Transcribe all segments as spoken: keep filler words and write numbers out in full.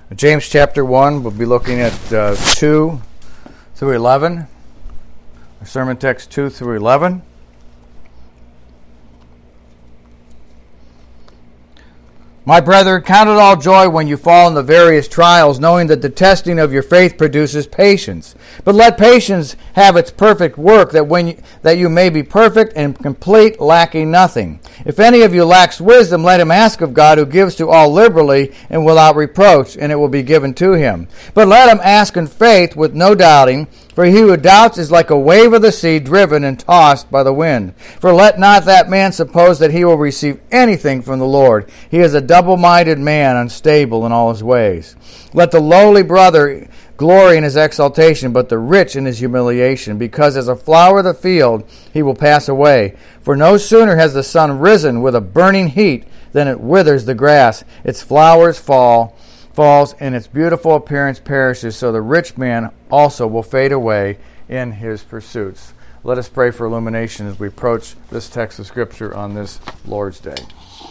James chapter one, we'll be looking at uh, two through eleven. Our sermon text two through eleven. My brethren, count it all joy when you fall into various trials, knowing that the testing of your faith produces patience. But let patience have its perfect work, that when you, that you may be perfect and complete, lacking nothing. If any of you lacks wisdom, let him ask of God, who gives to all liberally and without reproach, and it will be given to him. But let him ask in faith with no doubting, for he who doubts is like a wave of the sea, driven and tossed by the wind. For let not that man suppose that he will receive anything from the Lord. He is a double-minded man, unstable in all his ways. Let the lowly brother glory in his exaltation, but the rich in his humiliation, because as a flower of the field he will pass away. For no sooner has the sun risen with a burning heat than it withers the grass. Its flowers fall, falls, and its beautiful appearance perishes. So the rich man also will fade away in his pursuits. Let us pray for illumination as we approach this text of Scripture on this Lord's Day.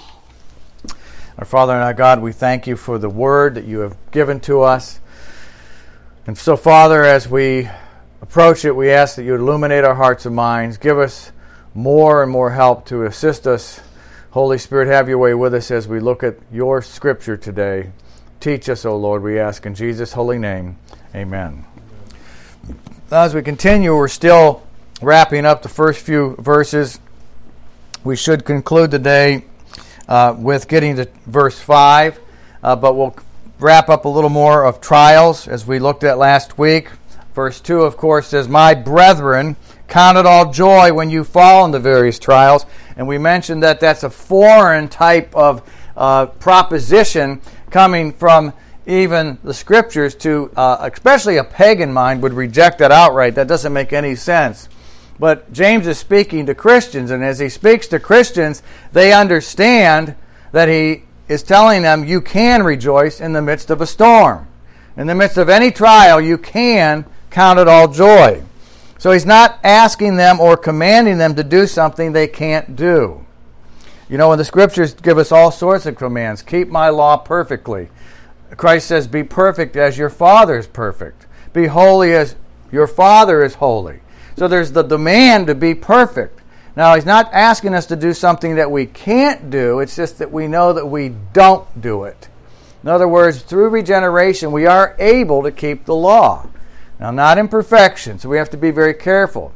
Our Father and our God, we thank you for the word that you have given to us. And so, Father, as we approach it, we ask that you illuminate our hearts and minds. Give us more and more help to assist us. Holy Spirit, have your way with us as we look at your Scripture today. Teach us, O Lord, we ask in Jesus' holy name. Amen. As we continue, we're still wrapping up the first few verses. We should conclude today uh, with getting to verse five, uh, but we'll wrap up a little more of trials as we looked at last week. Verse two, of course, says, My brethren, count it all joy when you fall into various trials. And we mentioned that that's a foreign type of uh, proposition coming from even the Scriptures to, uh, especially a pagan mind would reject that outright. That doesn't make any sense. But James is speaking to Christians, and as he speaks to Christians, they understand that he is telling them you can rejoice in the midst of a storm. In the midst of any trial, you can count it all joy. So he's not asking them or commanding them to do something they can't do. You know, when the Scriptures give us all sorts of commands, keep my law perfectly. Christ says, be perfect as your Father is perfect. Be holy as your Father is holy. So there's the demand to be perfect. Now, he's not asking us to do something that we can't do. It's just that we know that we don't do it. In other words, through regeneration, we are able to keep the law. Now, not in perfection, so we have to be very careful.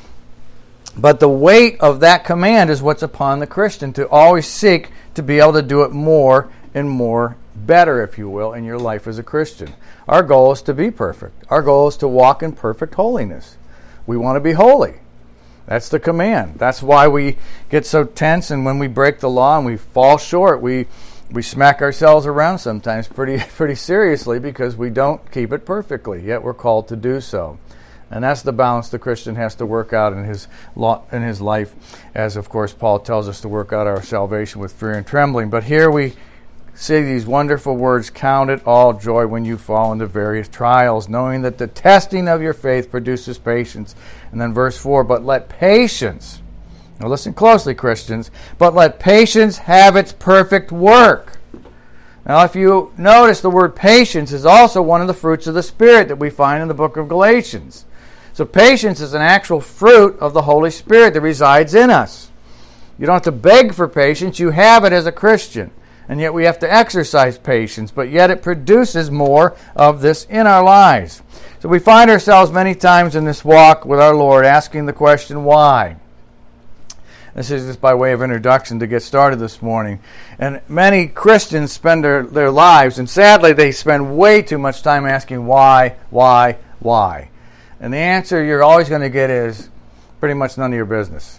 But the weight of that command is what's upon the Christian, to always seek to be able to do it more and more better, if you will, in your life as a Christian. Our goal is to be perfect. Our goal is to walk in perfect holiness. We want to be holy. That's the command. That's why we get so tense, and when we break the law and we fall short, we we smack ourselves around sometimes pretty pretty seriously because we don't keep it perfectly, yet we're called to do so. And that's the balance the Christian has to work out in his law, in his life, as of course Paul tells us to work out our salvation with fear and trembling. But here we see these wonderful words, count it all joy when you fall into various trials, knowing that the testing of your faith produces patience. And then verse four, but let patience, now listen closely, Christians, but let patience have its perfect work. Now, if you notice, the word patience is also one of the fruits of the Spirit that we find in the book of Galatians. So patience is an actual fruit of the Holy Spirit that resides in us. You don't have to beg for patience. You have it as a Christian. And yet we have to exercise patience, but yet it produces more of this in our lives. So we find ourselves many times in this walk with our Lord asking the question, why? This is just by way of introduction to get started this morning. And many Christians spend their, their lives, and sadly they spend way too much time asking why, why, why. And the answer you're always going to get is pretty much none of your business.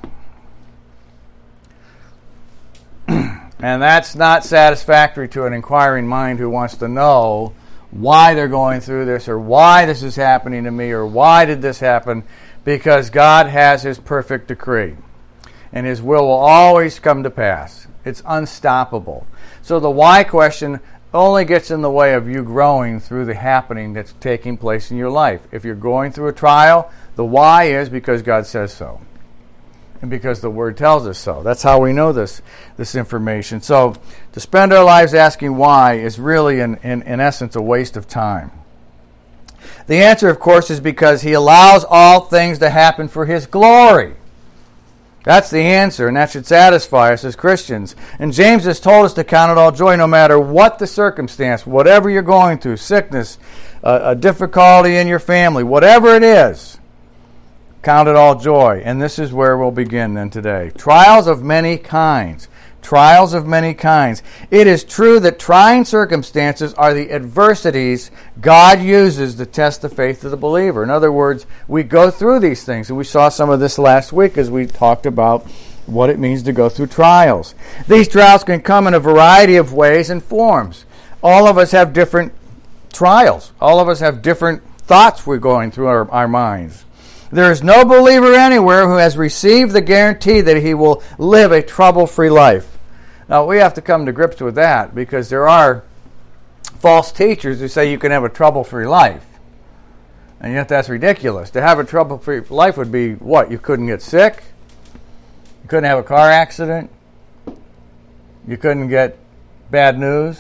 And that's not satisfactory to an inquiring mind who wants to know why they're going through this, or why this is happening to me, or why did this happen, because God has His perfect decree. And His will will always come to pass. It's unstoppable. So the why question only gets in the way of you growing through the happening that's taking place in your life. If you're going through a trial, the why is because God says so. And because the Word tells us so. That's how we know this this information. So to spend our lives asking why is really, in, in, in essence, a waste of time. The answer, of course, is because He allows all things to happen for His glory. That's the answer, and that should satisfy us as Christians. And James has told us to count it all joy no matter what the circumstance, whatever you're going through, sickness, uh, a difficulty in your family, whatever it is. Count it all joy. And this is where we'll begin then today. Trials of many kinds. Trials of many kinds. It is true that trying circumstances are the adversities God uses to test the faith of the believer. In other words, we go through these things. And we saw some of this last week as we talked about what it means to go through trials. These trials can come in a variety of ways and forms. All of us have different trials. All of us have different thoughts we're going through our, our minds. There is no believer anywhere who has received the guarantee that he will live a trouble-free life. Now, we have to come to grips with that because there are false teachers who say you can have a trouble-free life. And yet that's ridiculous. To have a trouble-free life would be what? You couldn't get sick. You couldn't have a car accident. You couldn't get bad news.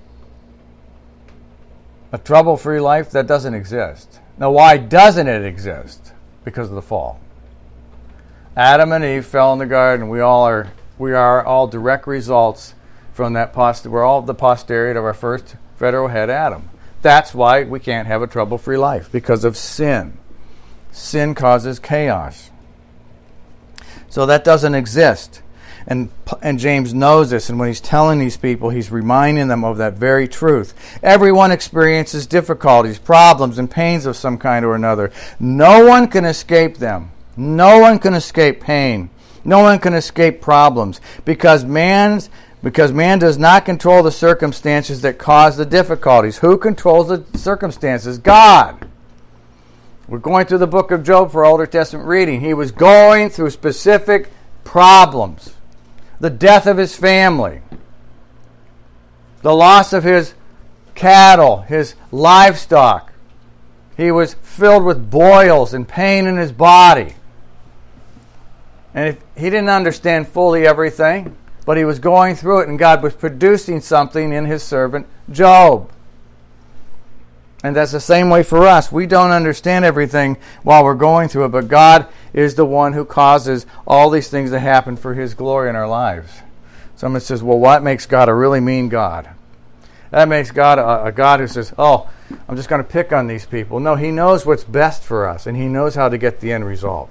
A trouble-free life, that doesn't exist. Now, why doesn't it exist? Because of the fall. Adam and Eve fell in the garden. We all are we are all direct results from that poster. We're all the posterity of our first federal head, Adam. That's why we can't have a trouble-free life, because of sin. Sin causes chaos. So that doesn't exist. And, and James knows this, and when he's telling these people, he's reminding them of that very truth. Everyone experiences difficulties, problems, and pains of some kind or another. No one can escape them. No one can escape pain. No one can escape problems, because man's because man does not control the circumstances that cause the difficulties. Who controls the circumstances? God. We're going through the book of Job for Old Testament reading. He was going through specific problems. The death of his family, the loss of his cattle, his livestock. He was filled with boils and pain in his body. And if, he didn't understand fully everything, but he was going through it, and God was producing something in his servant Job. And that's the same way for us. We don't understand everything while we're going through it, but God is the one who causes all these things to happen for His glory in our lives. Someone says, well, what makes God a really mean God? That makes God a, a God who says, oh, I'm just going to pick on these people. No, He knows what's best for us, and He knows how to get the end result.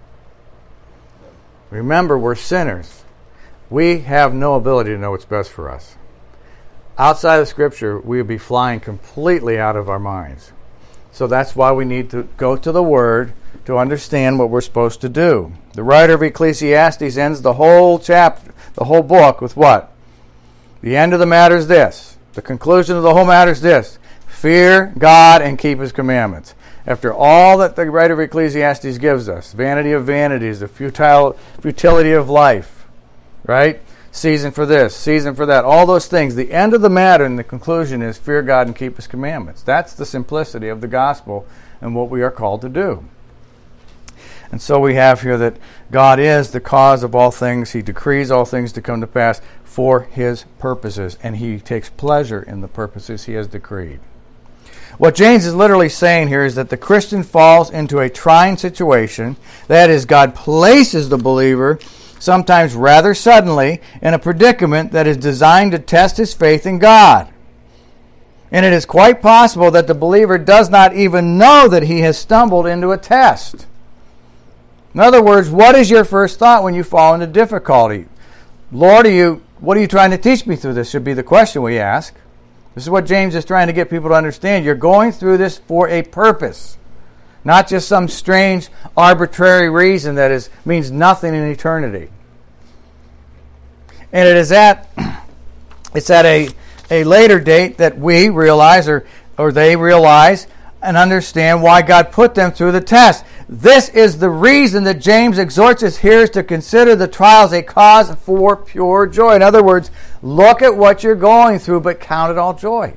Remember, we're sinners. We have no ability to know what's best for us. Outside of Scripture, we would be flying completely out of our minds. So that's why we need to go to the Word to understand what we're supposed to do. The writer of Ecclesiastes ends the whole chapter, the whole book with what? The end of the matter is this. The conclusion of the whole matter is this. Fear God and keep His commandments. After all that the writer of Ecclesiastes gives us, vanity of vanities, the futile, futility of life, right? Season for this, season for that, all those things. The end of the matter and the conclusion is fear God and keep His commandments. That's the simplicity of the gospel and what we are called to do. And so we have here that God is the cause of all things. He decrees all things to come to pass for His purposes, and He takes pleasure in the purposes He has decreed. What James is literally saying here is that the Christian falls into a trying situation. That is, God places the believer sometimes rather suddenly, in a predicament that is designed to test his faith in God. And it is quite possible that the believer does not even know that he has stumbled into a test. In other words, what is your first thought when you fall into difficulty? Lord, are you, what are you trying to teach me through this? Should be the question we ask. This is what James is trying to get people to understand. You're going through this for a purpose. Not just some strange, arbitrary reason that is means nothing in eternity. And it is at it's at a, a later date that we realize or, or they realize and understand why God put them through the test. This is the reason that James exhorts his hearers to consider the trials a cause for pure joy. In other words, look at what you're going through, but count it all joy.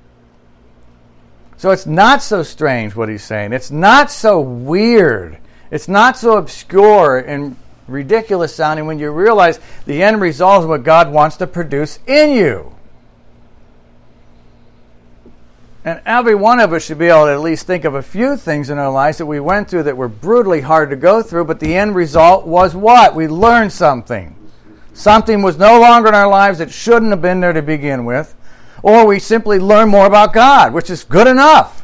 So it's not so strange what he's saying. It's not so weird. It's not so obscure and ridiculous sounding when you realize the end result is what God wants to produce in you. And every one of us should be able to at least think of a few things in our lives that we went through that were brutally hard to go through, but the end result was what? We learned something. Something was no longer in our lives that shouldn't have been there to begin with, or we simply learned more about God, which is good enough.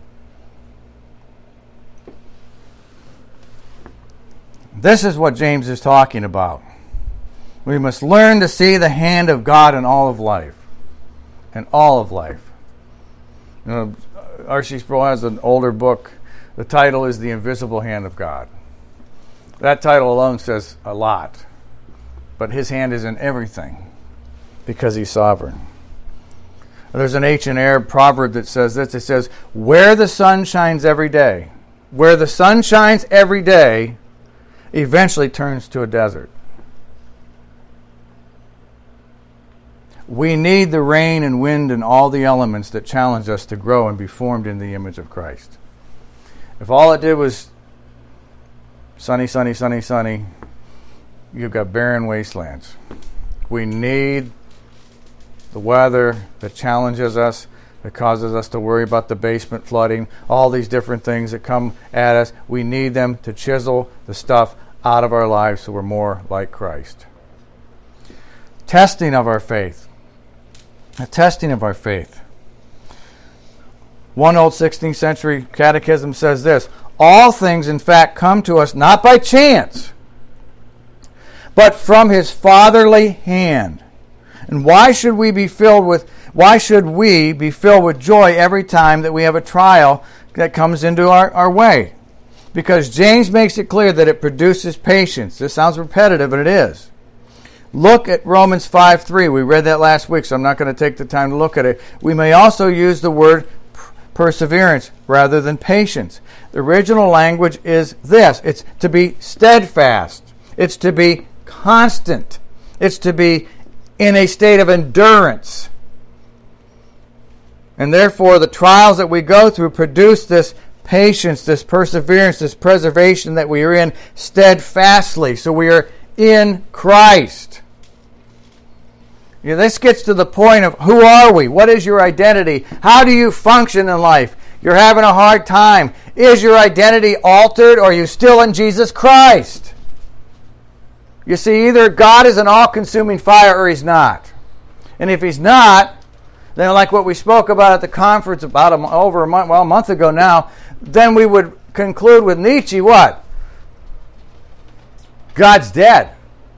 This is what James is talking about. We must learn to see the hand of God in all of life. In all of life. You know, R C Sproul has an older book. The title is The Invisible Hand of God. That title alone says a lot. But his hand is in everything because he's sovereign. There's an ancient Arab proverb that says this. It says, where the sun shines every day, where the sun shines every day, eventually turns to a desert. We need the rain and wind and all the elements that challenge us to grow and be formed in the image of Christ. If all it did was sunny, sunny, sunny, sunny, you've got barren wastelands. We need the weather that challenges us, that causes us to worry about the basement flooding, all these different things that come at us. We need them to chisel the stuff out of our lives so we're more like Christ. Testing of our faith. A testing of our faith. One old sixteenth century catechism says this, all things in fact come to us not by chance, but from his fatherly hand. And why should we be filled with why should we be filled with joy every time that we have a trial that comes into our, our way? Because James makes it clear that it produces patience. This sounds repetitive, but it is. Look at Romans five three. We read that last week, so I'm not going to take the time to look at it. We may also use the word perseverance rather than patience. The original language is this. It's to be steadfast. It's to be constant. It's to be in a state of endurance. And therefore, the trials that we go through produce this patience, this perseverance, this preservation that we are in steadfastly. So we are in Christ. You know, this gets to the point of who are we? What is your identity? How do you function in life? You're having a hard time. Is your identity altered or are you still in Jesus Christ? You see, either God is an all-consuming fire or he's not. And if he's not, then like what we spoke about at the conference about a, over a month, well, a month ago now, then we would conclude with Nietzsche what? God's dead.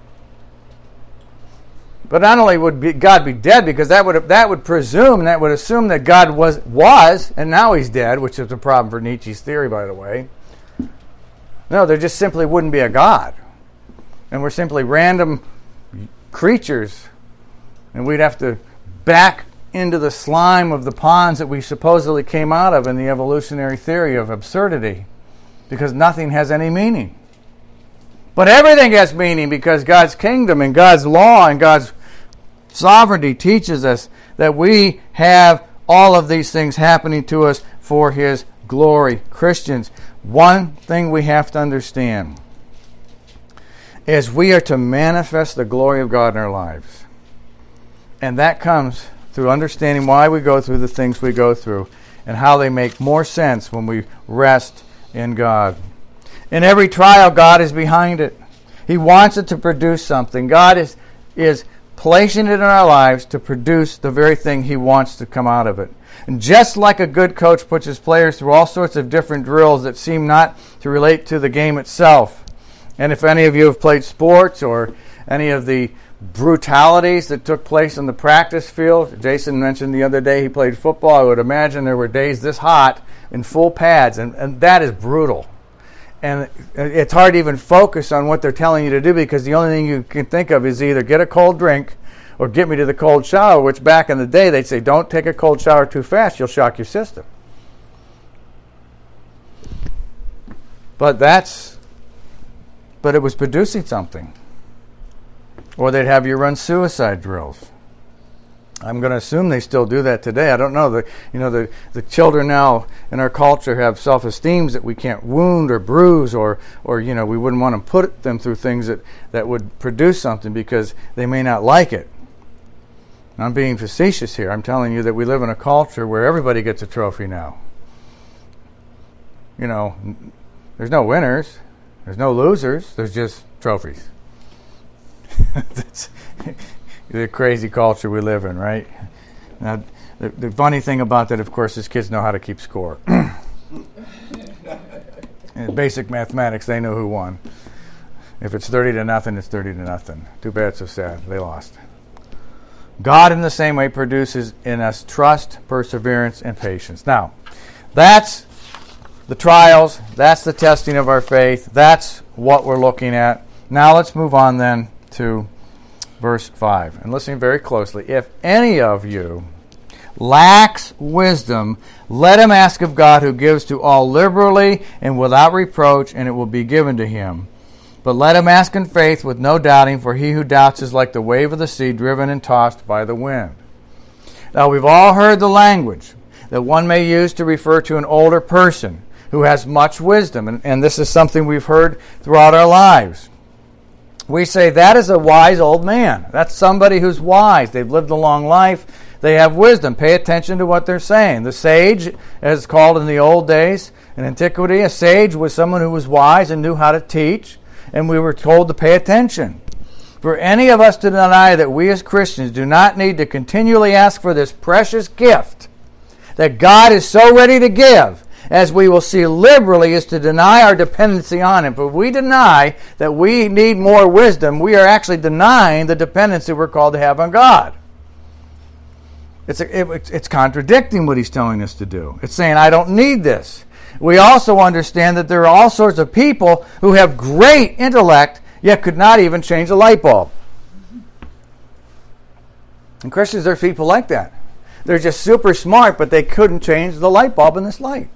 But not only would be, God be dead, because that would that would presume, that would assume that God was was, and now he's dead, which is a problem for Nietzsche's theory, by the way. No, there just simply wouldn't be a God. And we're simply random creatures, and we'd have to back into the slime of the ponds that we supposedly came out of in the evolutionary theory of absurdity, because nothing has any meaning. But everything has meaning because God's kingdom and God's law and God's sovereignty teaches us that we have all of these things happening to us for his glory. Christians, one thing we have to understand is we are to manifest the glory of God in our lives. And that comes through understanding why we go through the things we go through and how they make more sense when we rest in God. In every trial, God is behind it. He wants it to produce something. God is, is placing it in our lives to produce the very thing he wants to come out of it. And just like a good coach puts his players through all sorts of different drills that seem not to relate to the game itself. And if any of you have played sports or any of the brutalities that took place in the practice field, Jason mentioned the other day he played football. I would imagine there were days this hot in full pads, and, and that is brutal. And it's hard to even focus on what they're telling you to do because the only thing you can think of is either get a cold drink or get me to the cold shower, which back in the day they'd say, don't take a cold shower too fast, you'll shock your system. But that's, but it was producing something. Or they'd have you run suicide drills. I'm going to assume they still do that today. I don't know. The, you know, the, the children now in our culture have self-esteems that we can't wound or bruise, or, or you know, we wouldn't want to put them through things that, that would produce something because they may not like it. I'm being facetious here. I'm telling you that we live in a culture where everybody gets a trophy now. You know, there's no winners. There's no losers. There's just trophies. That's the crazy culture we live in, right? Now, the, the funny thing about that, of course, is kids know how to keep score. In basic mathematics, they know who won. If it's thirty to nothing, it's thirty to nothing. Too bad, so sad. They lost. God, in the same way, produces in us trust, perseverance, and patience. Now, that's the trials. That's the testing of our faith. That's what we're looking at. Now, let's move on then to verse five. And listen very closely. If any of you lacks wisdom, let him ask of God, who gives to all liberally and without reproach, and it will be given to him. But let him ask in faith with no doubting, for he who doubts is like the wave of the sea, driven and tossed by the wind. Now, we've all heard the language that one may use to refer to an older person who has much wisdom, and, and this is something we've heard throughout our lives. We say, that is a wise old man. That's somebody who's wise. They've lived a long life. They have wisdom. Pay attention to what they're saying. The sage, as called in the old days, in antiquity, a sage was someone who was wise and knew how to teach, and we were told to pay attention. For any of us to deny that we as Christians do not need to continually ask for this precious gift that God is so ready to give, as we will see liberally, is to deny our dependency on Him. But if we deny that we need more wisdom, we are actually denying the dependency we're called to have on God. It's, a, it, it's contradicting what He's telling us to do. It's saying, I don't need this. We also understand that there are all sorts of people who have great intellect, yet could not even change a light bulb. And Christians, there's people like that. They're just super smart, but they couldn't change the light bulb in this light.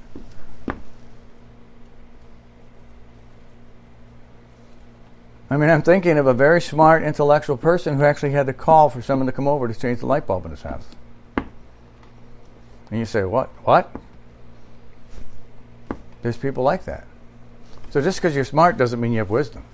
I mean, I'm thinking of a very smart, intellectual person who actually had to call for someone to come over to change the light bulb in his house. And you say, what? What? There's people like that. So just because you're smart doesn't mean you have wisdom.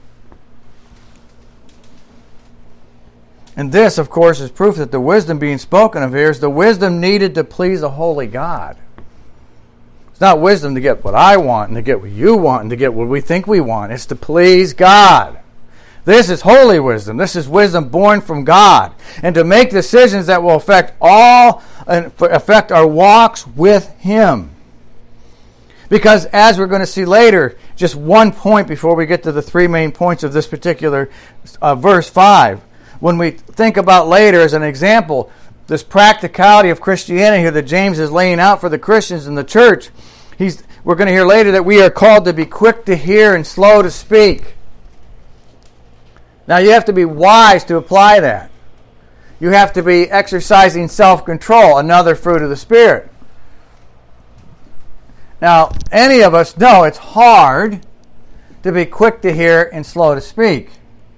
And this, of course, is proof that the wisdom being spoken of here is the wisdom needed to please a holy God. It's not wisdom to get what I want and to get what you want and to get what we think we want. It's to please God. This is holy wisdom. This is wisdom born from God. And to make decisions that will affect all and affect our walks with Him. Because as we're going to see later, just one point before we get to the three main points of this particular uh, verse five, when we think about later as an example, this practicality of Christianity here that James is laying out for the Christians in the church, he's, we're going to hear later that we are called to be quick to hear and slow to speak. Now you have to be wise to apply that. You have to be exercising self-control, another fruit of the Spirit. Now, any of us know it's hard to be quick to hear and slow to speak.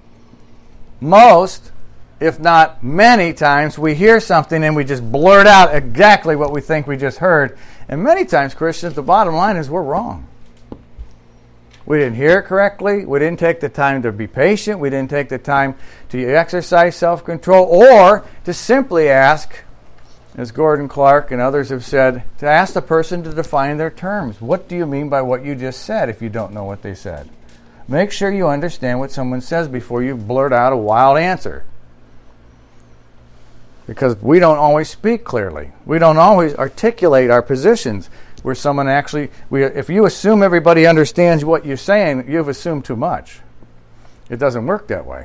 Most, if not many times, we hear something and we just blurt out exactly what we think we just heard. And many times, Christians, the bottom line is we're wrong. We didn't hear it correctly. We didn't take the time to be patient. We didn't take the time to exercise self-control, or to simply ask, as Gordon Clark and others have said, to ask the person to define their terms. What do you mean by what you just said if you don't know what they said? Make sure you understand what someone says before you blurt out a wild answer. Because we don't always speak clearly. We don't always articulate our positions where someone actually, we, if you assume everybody understands what you're saying, you've assumed too much. It doesn't work that way.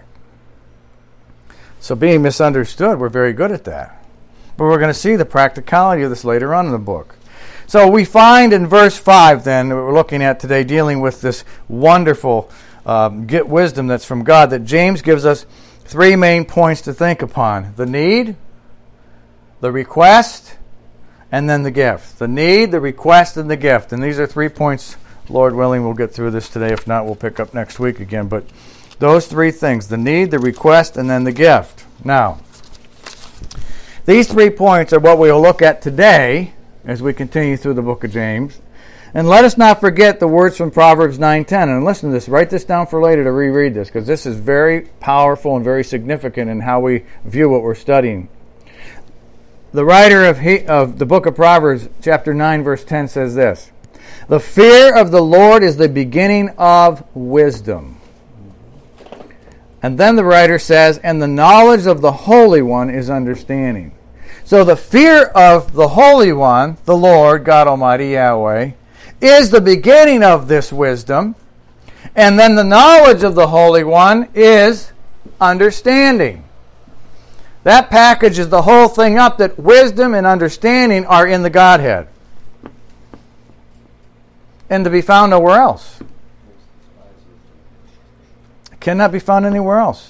So being misunderstood, we're very good at that. But we're going to see the practicality of this later on in the book. So we find in verse five then, that we're looking at today, dealing with this wonderful um, get wisdom that's from God, that James gives us three main points to think upon. The need, the request, and then the gift. The need, the request, and the gift. And these are three points, Lord willing, we'll get through this today. If not, we'll pick up next week again. But those three things, the need, the request, and then the gift. Now, These three points are what we will look at today as we continue through the book of James. And let us not forget the words from Proverbs nine ten. And listen to this. Write this down for later to reread this, because this is very powerful and very significant in how we view what we're studying. The writer of, he, of the book of Proverbs, chapter nine, verse ten, says this: "The fear of the Lord is the beginning of wisdom." And then the writer says, "And the knowledge of the Holy One is understanding." So the fear of the Holy One, the Lord, God Almighty, Yahweh, is the beginning of this wisdom. And then the knowledge of the Holy One is understanding. That packages the whole thing up, that wisdom and understanding are in the Godhead, and to be found nowhere else. It cannot be found anywhere else.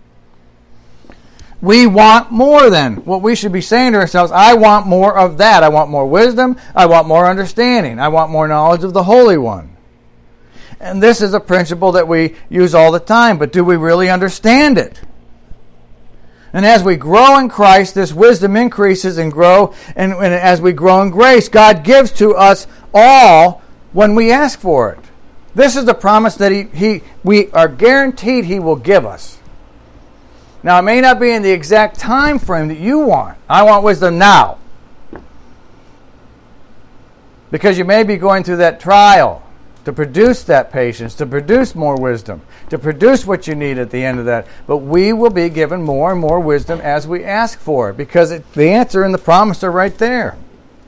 We want more then. What we should be saying to ourselves, I want more of that. I want more wisdom. I want more understanding. I want more knowledge of the Holy One. And this is a principle that we use all the time, but do we really understand it? And as we grow in Christ, this wisdom increases and grow, and, and as we grow in grace, God gives to us all when we ask for it. This is the promise that he, he we are guaranteed He will give us. Now, it may not be in the exact time frame that you want. I want wisdom now. Because you may be going through that trial to produce that patience, to produce more wisdom, to produce what you need at the end of that. But we will be given more and more wisdom as we ask for it, because it, the answer and the promise are right there.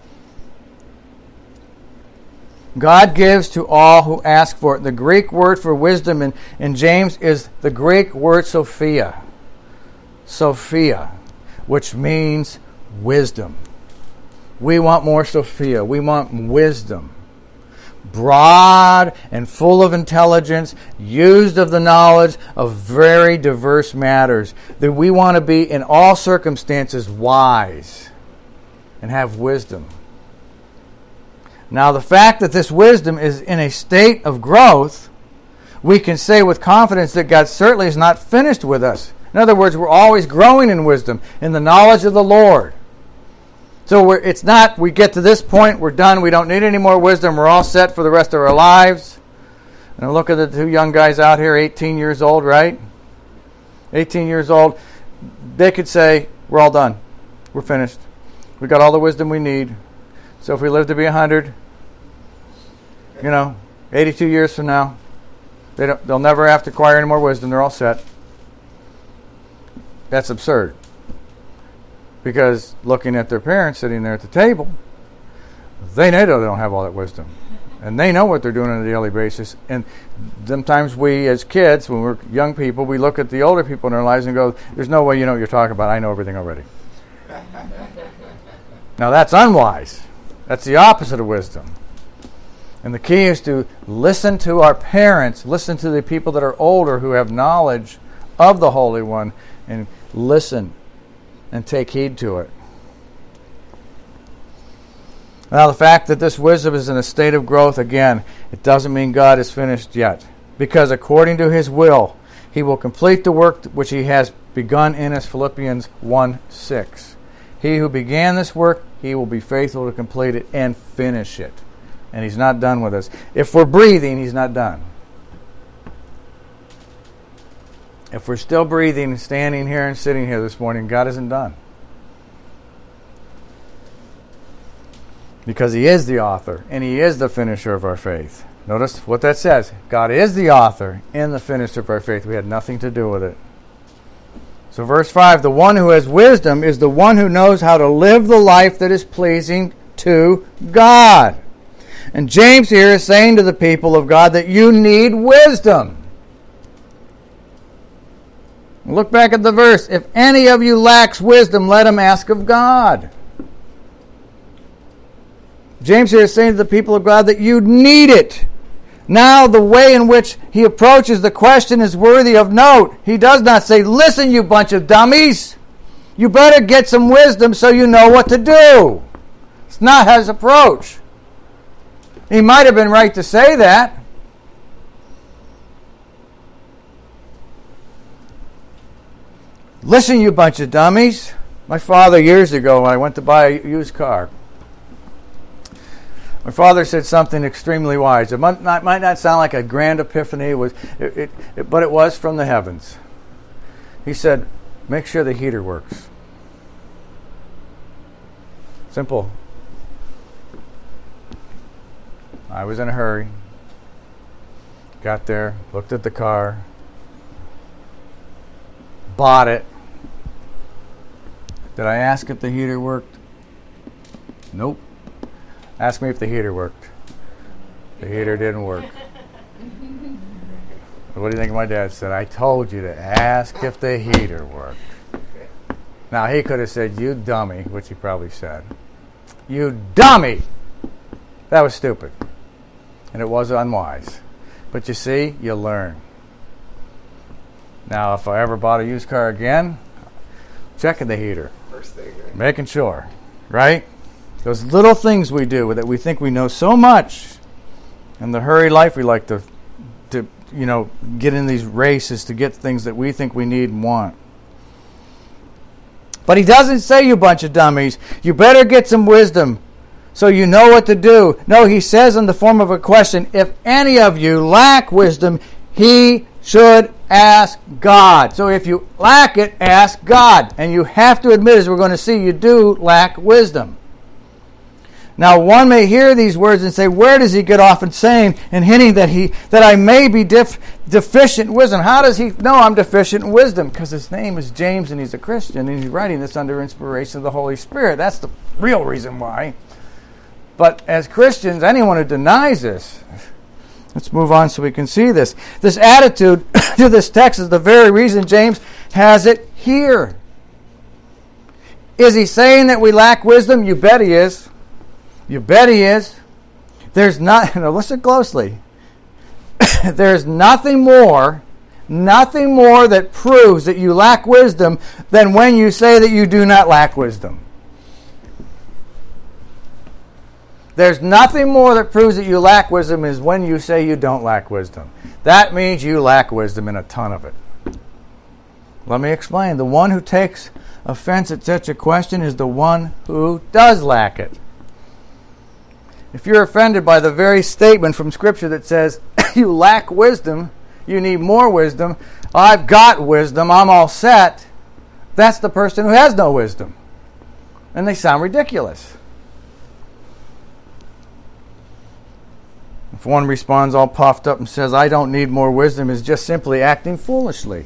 God gives to all who ask for it. The Greek word for wisdom in, in James is the Greek word Sophia. Sophia, which means wisdom. We want more Sophia. We want wisdom. Broad and full of intelligence, used of the knowledge of very diverse matters. That we want to be in all circumstances wise and have wisdom. Now, the fact that this wisdom is in a state of growth, we can say with confidence that God certainly is not finished with us. In other words, we're always growing in wisdom, in the knowledge of the Lord. So we're, it's not, we get to this point, we're done, we don't need any more wisdom, we're all set for the rest of our lives. And look at the two young guys out here, eighteen years old, right? eighteen years old. They could say, we're all done. We're finished. We got all the wisdom we need. So if we live to be one hundred, you know, eighty-two years from now, they don't, they'll never have to acquire any more wisdom. They're all set. That's absurd. Because looking at their parents sitting there at the table, they know they don't have all that wisdom. And they know what they're doing on a daily basis. And sometimes we, as kids, when we're young people, we look at the older people in our lives and go, there's no way you know what you're talking about. I know everything already. Now that's unwise. That's the opposite of wisdom. And the key is to listen to our parents, listen to the people that are older who have knowledge of the Holy One, and listen and take heed to it. Now, the fact that this wisdom is in a state of growth, again, it doesn't mean God is finished yet. Because according to His will, He will complete the work which He has begun in us, Philippians one six. He who began this work, He will be faithful to complete it and finish it. And He's not done with us. If we're breathing, He's not done. If we're still breathing, standing here and sitting here this morning, God isn't done. Because He is the author and He is the finisher of our faith. Notice what that says. God is the author and the finisher of our faith. We had nothing to do with it. So verse five, the one who has wisdom is the one who knows how to live the life that is pleasing to God. And James here is saying to the people of God that you need wisdom. Look back at the verse. If any of you lacks wisdom, let him ask of God. James here is saying to the people of God that you need it. Now, the way in which he approaches the question is worthy of note. He does not say, listen, you bunch of dummies. You better get some wisdom so you know what to do. It's not his approach. He might have been right to say that. Listen, you bunch of dummies. My father, years ago, when I went to buy a used car, my father said something extremely wise. It might not, might not sound like a grand epiphany, it was, it, it, it, but it was from the heavens. He said, make sure the heater works. Simple. I was in a hurry. Got there, looked at the car, bought it. Did I ask if the heater worked? Nope. Ask me if the heater worked. The heater didn't work. What do you think my dad said? I told you to ask if the heater worked. Now, he could have said, you dummy, which he probably said. You dummy! That was stupid. And it was unwise. But you see, you learn. Now, if I ever bought a used car again, checking the heater. First thing, right? Making sure. Right? Those little things we do that we think we know so much. In the hurried life, we like to, to, you know, get in these races to get things that we think we need and want. But he doesn't say, you bunch of dummies, you better get some wisdom so you know what to do. No, he says in the form of a question, if any of you lack wisdom, he should ask God. So if you lack it, ask God. And you have to admit, as we're going to see, you do lack wisdom. Now, one may hear these words and say, where does he get off in saying and hinting that he that I may be def, deficient in wisdom? How does he know I'm deficient in wisdom? Because his name is James and he's a Christian and he's writing this under inspiration of the Holy Spirit. That's the real reason why. But as Christians, anyone who denies this, let's move on so we can see this. This attitude to this text is the very reason James has it here. Is he saying that we lack wisdom? You bet he is. You bet he is. There's not, no, listen closely. There's nothing more, nothing more that proves that you lack wisdom than when you say that you do not lack wisdom. There's nothing more that proves that you lack wisdom is when you say you don't lack wisdom. That means you lack wisdom in a ton of it. Let me explain. The one who takes offense at such a question is the one who does lack it. If you're offended by the very statement from Scripture that says, you lack wisdom, you need more wisdom, I've got wisdom, I'm all set, that's the person who has no wisdom. And they sound ridiculous. If one responds all puffed up and says, I don't need more wisdom, is just simply acting foolishly.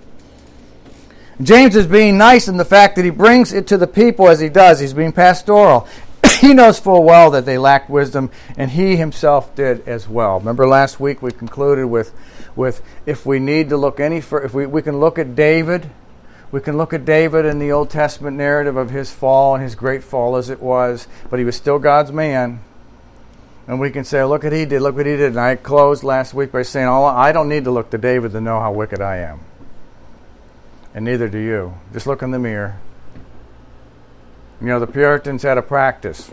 James is being nice in the fact that he brings it to the people as he does. He's being pastoral. He knows full well that they lacked wisdom, and he himself did as well. Remember last week we concluded with, with if we need to look any further, if we, we can look at David, we can look at David in the Old Testament narrative of his fall and his great fall as it was, but he was still God's man. And we can say, look what he did, look what he did. And I closed last week by saying, oh, I don't need to look to David to know how wicked I am. And neither do you. Just look in the mirror. You know, the Puritans had a practice.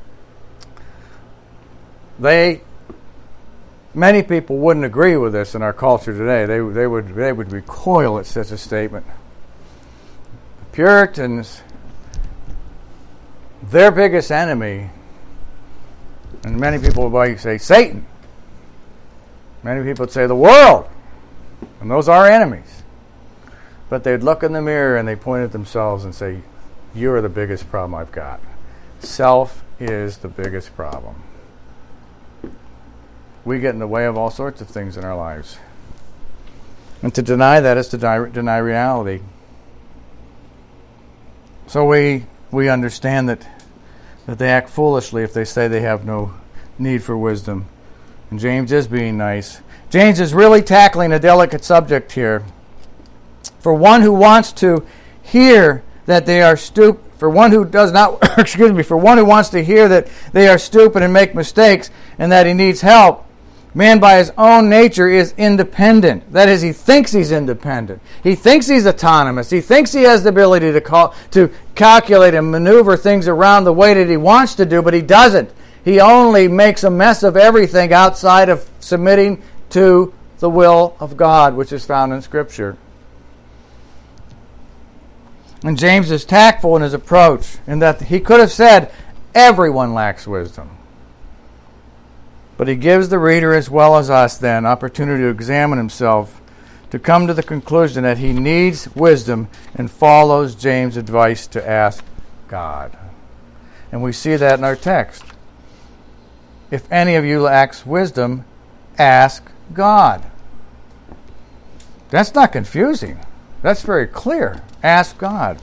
They, many people wouldn't agree with this in our culture today. They, they would they would recoil at such a statement. The Puritans, their biggest enemy, and many people would say Satan. Many people would say the world. And those are enemies. But they'd look in the mirror and they point at themselves and say, you are the biggest problem I've got. Self is the biggest problem. We get in the way of all sorts of things in our lives. And to deny that is to deny, deny reality. So we we understand that, that they act foolishly if they say they have no need for wisdom. And James is being nice. James is really tackling a delicate subject here. For one who wants to hear that they are stupid, for one who does not, excuse me, for one who wants to hear that they are stupid and make mistakes and that he needs help, man by his own nature is independent. That is, he thinks he's independent. He thinks he's autonomous. He thinks he has the ability to call, to calculate and maneuver things around the way that he wants to do, but he doesn't. He only makes a mess of everything outside of submitting to the will of God, which is found in Scripture. And James is tactful in his approach in that he could have said, everyone lacks wisdom. But he gives the reader as well as us then opportunity to examine himself, to come to the conclusion that he needs wisdom, and follows James' advice to ask God. And we see that in our text. If any of you lacks wisdom, ask God. That's not confusing. That's very clear. Ask God.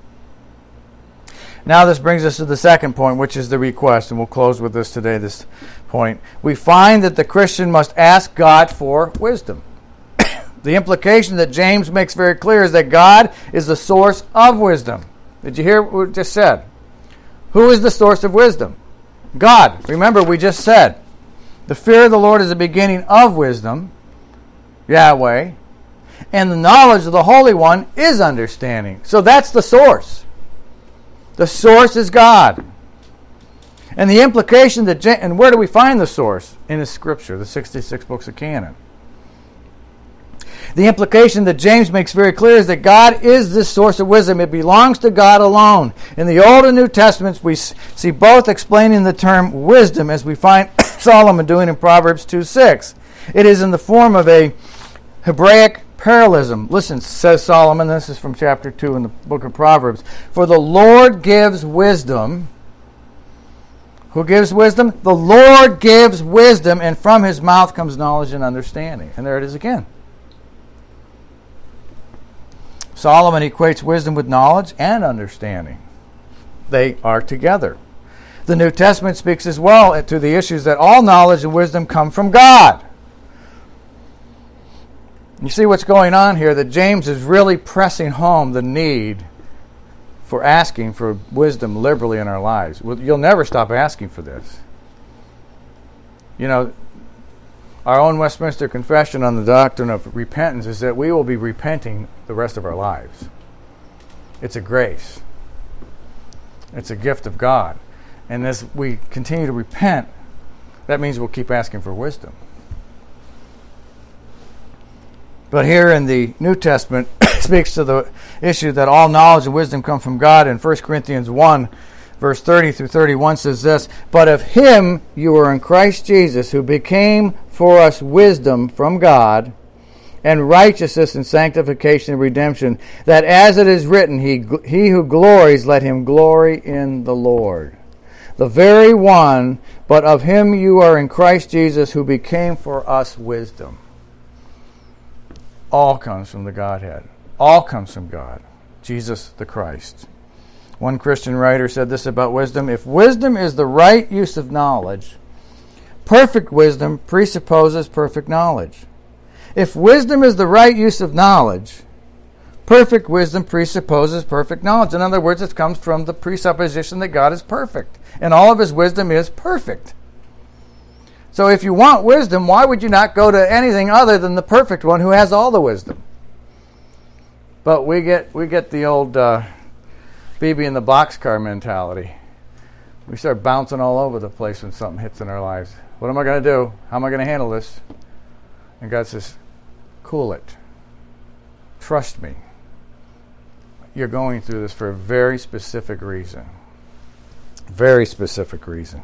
Now this brings us to the second point, which is the request, and we'll close with this today, this point. We find that the Christian must ask God for wisdom. The implication that James makes very clear is that God is the source of wisdom. Did you hear what we just said? Who is the source of wisdom? God. Remember, we just said, the fear of the Lord is the beginning of wisdom, Yahweh, and the knowledge of the Holy One is understanding. So that's the source. The source is God. And the implication that, and where do we find the source? In the Scripture, the sixty-six books of canon. The implication that James makes very clear is that God is the source of wisdom. It belongs to God alone. In the Old and New Testaments, we see both explaining the term wisdom, as we find Solomon doing in Proverbs two six. It is in the form of a Hebraic parallelism. Listen, says Solomon, this is from chapter two in the book of Proverbs. For the Lord gives wisdom. Who gives wisdom? The Lord gives wisdom, and from his mouth comes knowledge and understanding. And there it is again. Solomon equates wisdom with knowledge and understanding. They are together. The New Testament speaks as well to the issues that all knowledge and wisdom come from God. You see what's going on here, that James is really pressing home the need for asking for wisdom liberally in our lives. You'll never stop asking for this. You know, our own Westminster Confession on the doctrine of repentance is that we will be repenting the rest of our lives. It's a grace. It's a gift of God. And as we continue to repent, that means we'll keep asking for wisdom. But here in the New Testament, it speaks to the issue that all knowledge and wisdom come from God. In First Corinthians one, verse thirty through thirty-one says this, But of him you are in Christ Jesus, who became for us wisdom from God, and righteousness and sanctification and redemption, that as it is written, he, he who glories, let him glory in the Lord. The very one, but of him you are in Christ Jesus, who became for us wisdom. All comes from the Godhead. All comes from God. Jesus the Christ. One Christian writer said this about wisdom: if wisdom is the right use of knowledge, perfect wisdom presupposes perfect knowledge. If wisdom is the right use of knowledge, perfect wisdom presupposes perfect knowledge. In other words, it comes from the presupposition that God is perfect, and all of his wisdom is perfect. So if you want wisdom, why would you not go to anything other than the perfect one who has all the wisdom? But we get we get the old uh, B B in the boxcar mentality. We start bouncing all over the place when something hits in our lives. What am I going to do? How am I going to handle this? And God says, cool it. Trust me. You're going through this for a very specific reason. Very specific reason.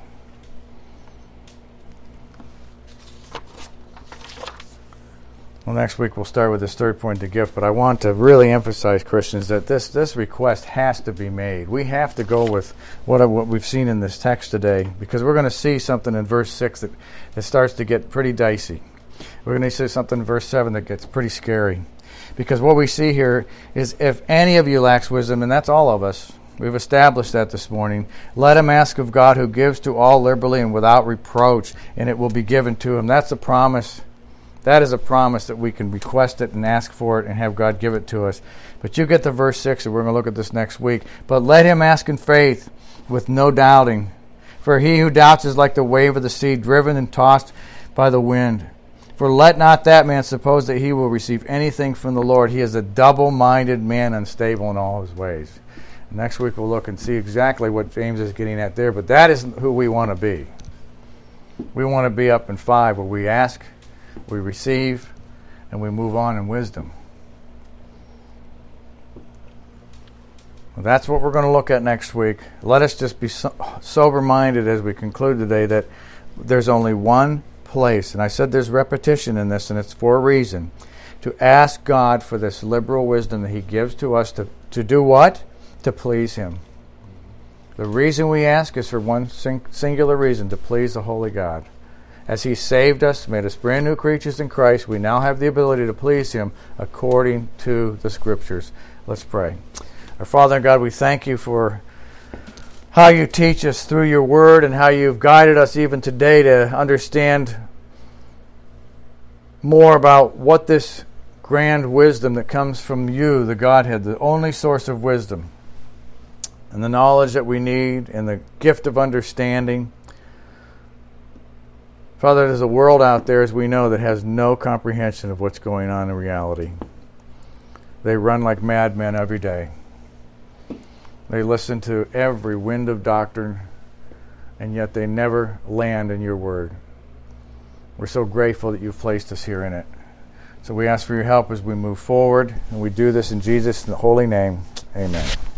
Well, next week we'll start with this third point, the gift, but I want to really emphasize, Christians, that this, this request has to be made. We have to go with what, what we've seen in this text today, because we're going to see something in verse six that, that starts to get pretty dicey. We're going to see something in verse seven that gets pretty scary. Because what we see here is, if any of you lacks wisdom, and that's all of us, we've established that this morning, let him ask of God, who gives to all liberally and without reproach, and it will be given to him. That's a promise. That is a promise that we can request it and ask for it and have God give it to us. But you get to verse six, and we're going to look at this next week. But let him ask in faith with no doubting. For he who doubts is like the wave of the sea, driven and tossed by the wind. For let not that man suppose that he will receive anything from the Lord. He is a double-minded man, unstable in all his ways. And next week we'll look and see exactly what James is getting at there. But that isn't who we want to be. We want to be up in five, where we ask, we receive, and we move on in wisdom. Well, that's what we're going to look at next week. Let us just be so- sober-minded as we conclude today that there's only one place, and I said there's repetition in this, and it's for a reason, to ask God for this liberal wisdom that He gives to us to, to do what? To please Him. The reason we ask is for one sing- singular reason, to please the Holy God. As He saved us, made us brand new creatures in Christ, we now have the ability to please Him according to the Scriptures. Let's pray. Our Father and God, we thank You for how You teach us through Your Word and how You've guided us even today to understand more about what this grand wisdom that comes from You, the Godhead, the only source of wisdom, and the knowledge that we need, and the gift of understanding. Father, there's a world out there, as we know, that has no comprehension of what's going on in reality. They run like madmen every day. They listen to every wind of doctrine, and yet they never land in Your Word. We're so grateful that You've placed us here in it. So we ask for Your help as we move forward, and we do this in Jesus' holy name. Amen.